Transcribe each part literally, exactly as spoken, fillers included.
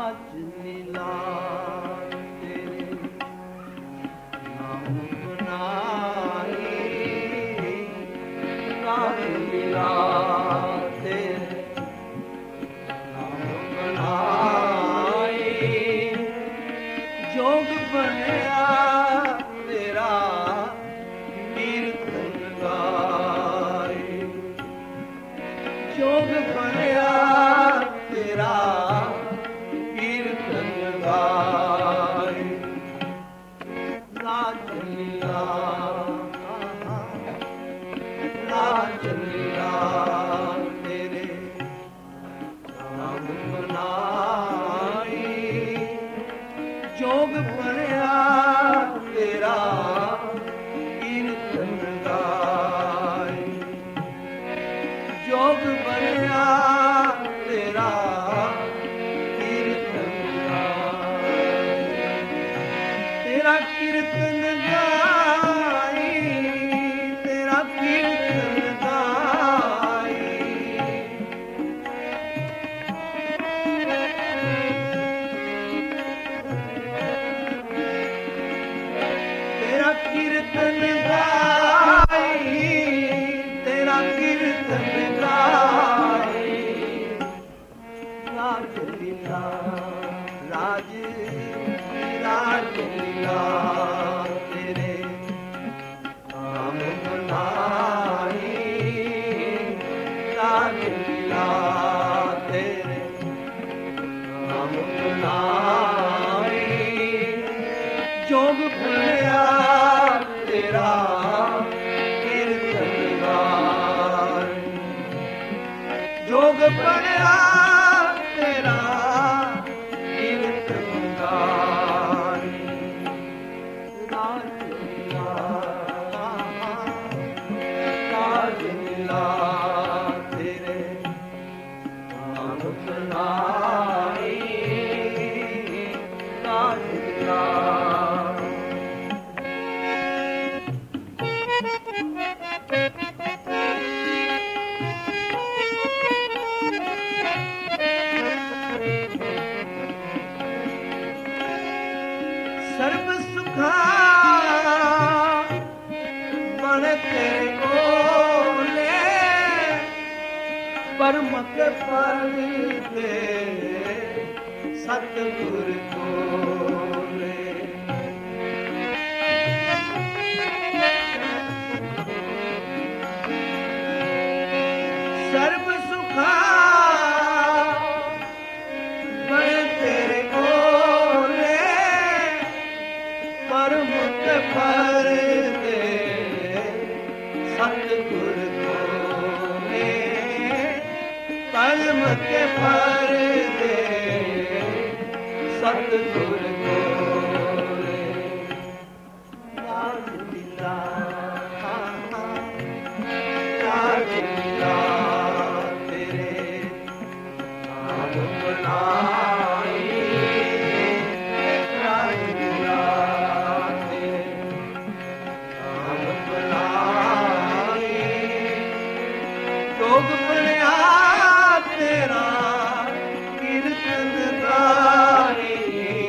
राज लीला तेरे नाम बनाई, राज लीला तेरे नाम बनाई, जोग बनया तेरा कीर्तन गाई, जोग बनया तेरा कीर्तन गाई, राज लीला राज लीला तेरे नाम बनाई, जोग बनया तेरा कीर्तन गाई, जोग बनया तेरा कीर्तन गाई, तेरा कीर्तन गाई, तेरा कीर्तन गाई, तेरा कीर्तन गाई, तेरा कीर्तन गाई, राज लीला राज राज लीला तेरे नाम बनाई, राज लीला तेरे नाम बनाई, जोग बनया तेरा कीर्तन गाई, जोग बनया तेरा कीर्तन गाई, राज लीला राज लीला तेरे नाम बनाई, राज लीला सर्व सुखा बन तेरे ओले, परम के फल दे सतगुर कोले, सर्व सुखा बन तेरे ओले, परम के फल दे सतगुर कोले, परम के फल दे सतगुर कोले, राज लीला राज लीला तेरे नाम बनाई, राज लीला तेरे नाम बनाई, जोग बनया तेरा कीर्तन गाई,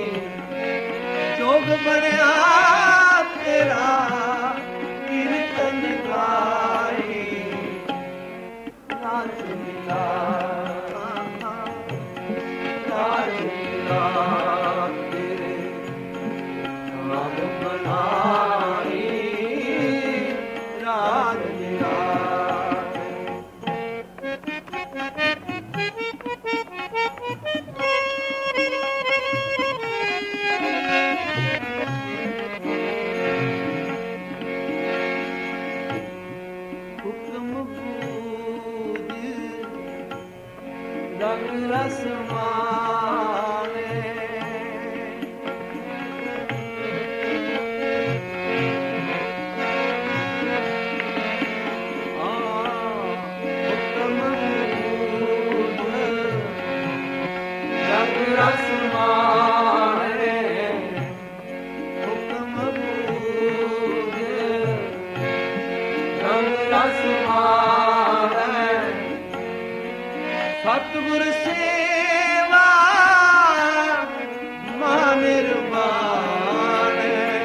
जोग बनया तेरा कीर्तन गाई, राज लीला राज लीला तेरे नाम बनाई, राज लीला हुक्म बूझ रंग रस माने, हुक्म बूझ रंग रस माने, हुक्म बूझ रंग रस माने, सतगुर सेवा ਮਹਾ ਨਿਰਵਾਣ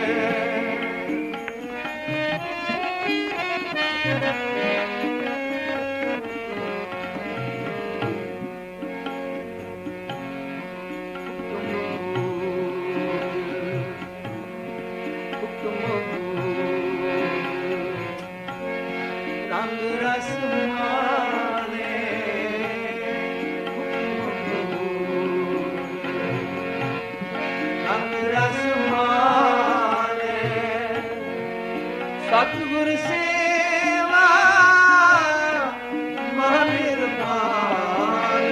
ਰੰਗ ਰਸ ਮਾਲੇ ਰੰਗ ਰਸ ਮਾਲੇ ਸਤਿਗੁਰ ਸੇਵਾ ਮਹਾ ਨਿਰਵਾਣ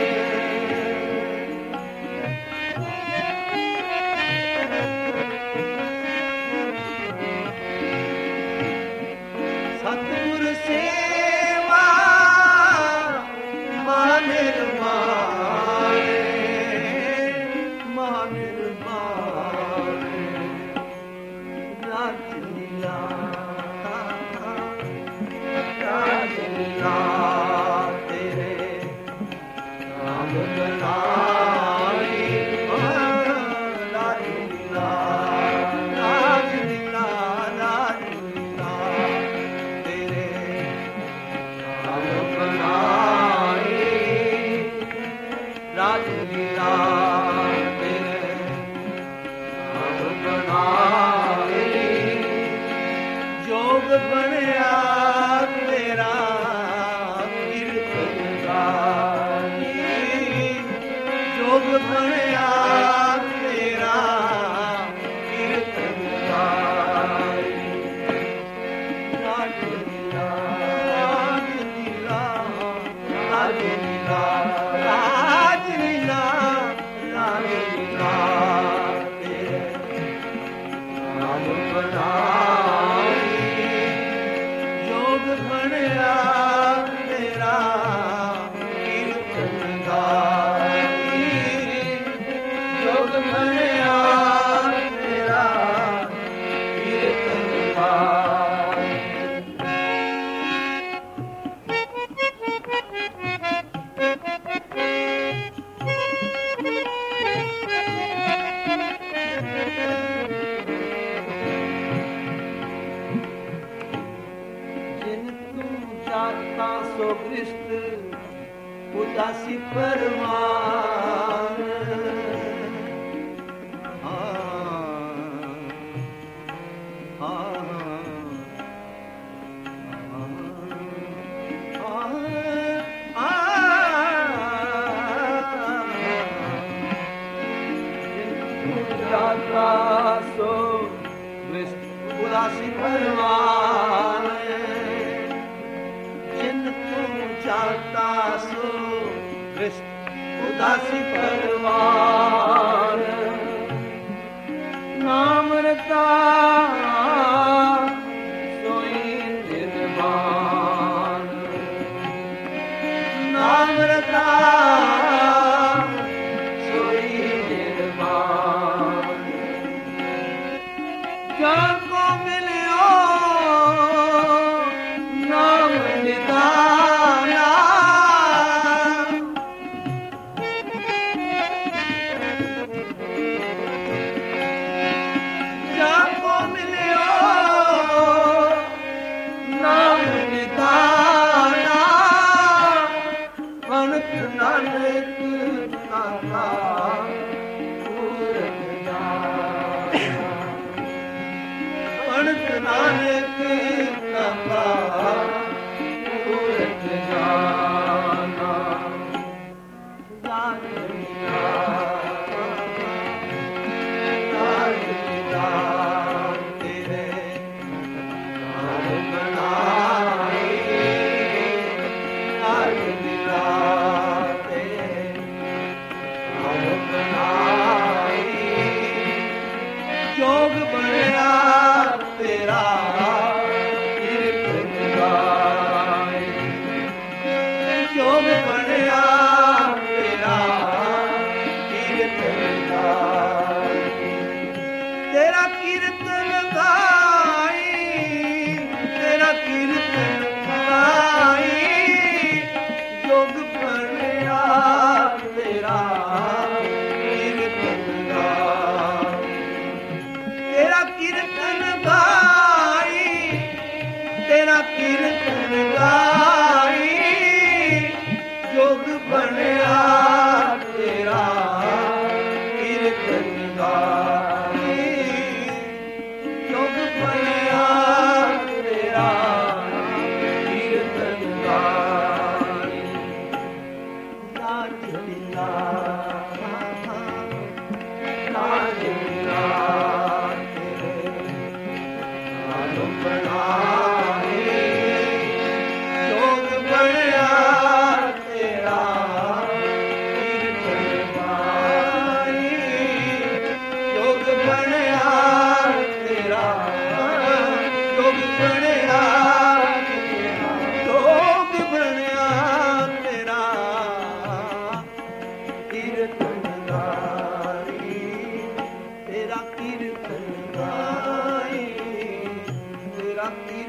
ਸਤਿਗੁਰ ਸੇਵਾ ਮਹਾ ਨਿਰਵਾਣ ਮਹਾ ਨਿਰਵਾਣ ਰਾਜ ਲੀਲਾ ਰਾਜ ਲੀਲਾ ਤੇਰੇ ਨਾਮ ਬਨਾਈ ਰਾਜ ਲੀਲਾ ਰਾਜ ਲੀਲਾ ਰਾਜ ਲੀਲਾ ਤੇਰੇ ਨਾਮ ਬਨਾਈ ਰਾਜ ਲੀਲਾ ਤੇਰੇ ਨਾਮ ਬਨਾਈ ਜੋਗ ਬਣਿਆ ਤੇਰਾ ਕੀਰਤਨ ਗਾਈ ਜੋਗ ਬਣਿਆ ਤੇਰਾ ਕੀਰਤਨ ਗਾਈ ਰਾਜ ਲੀਲਾ ਰਾਜ ਲੀਲਾ ਰਾਜ ਲੀਲਾ ਰਾਜ ਲੀਲਾ ਰਾਜ ਲੀਲਾ ਤੇਰੇ ਨਾਮ ਬਨਾਈ ਜੋਗ ਬਣਿਆ ਤੇਰਾ ਕੀਰਤਨ ਗਾਈ ਜੋਗ ਬਣਿਆ ਤੇਰਾ ਕੀਰਤਨ ਗਾਈ ਜਿਨ ਤੂੰ ਜਾਤਾ ਸੋ ਗ੍ਰਿਸ਼ਟ ਉਦਾਸੀ ਪਰਵਾਨ ਹਾਂ ਹਾਂ ਜਾਤਾ ਸੋ ਗ੍ਰਿਸ਼ਟ ਉਦਾਸੀ ਪਰਵਾਨ ਜਿਨ ਤੂੰ ਜਾਤਾ ਸੋ ਗ੍ਰਿਸ਼ਟ ਉਦਾਸੀ ਪਰਵਾਨ ਨਾਮ ਰਤਾ ਸੋਈ ਨਿਰਵਾਣ ਨਾਮ ਰਤਾ ਸੋਈ ਨਿਰਵਾਣ ਜਾਂ ਕੋ ਮਿਲਿਓ ਨਾਮ ਨਿਦਾਨਾ ਜਾਂ ਕੋ ਮਿਲਿਓ ਨਾਮ ਨਿਦਾਨਾ ਅਨੰਤ ਨਾਨਕ ਆਤਾ ਪੂਰਨ ਜਾਣਾ ਅਨੰਤ ਨਾਨਕ ਆਤਾ ਪੂਰਨ ਜਾਣਾ ਜਾਣਿਆ ਜਾਣਿਆ ਤੇਰੇ ਨਾਮ ਬਨਾਈ ਜਾਣਿਆ ਤੇਰੇ ਨਾਮ ਬਨਾਈ ਜੋਗ ਬਣਿਆ ਤੇਰਾ ਕੀਰਤਨ ਗਾਈ ਜੋਗ ਬਣਿਆ ਤੇਰਾ ਤੇਰਾ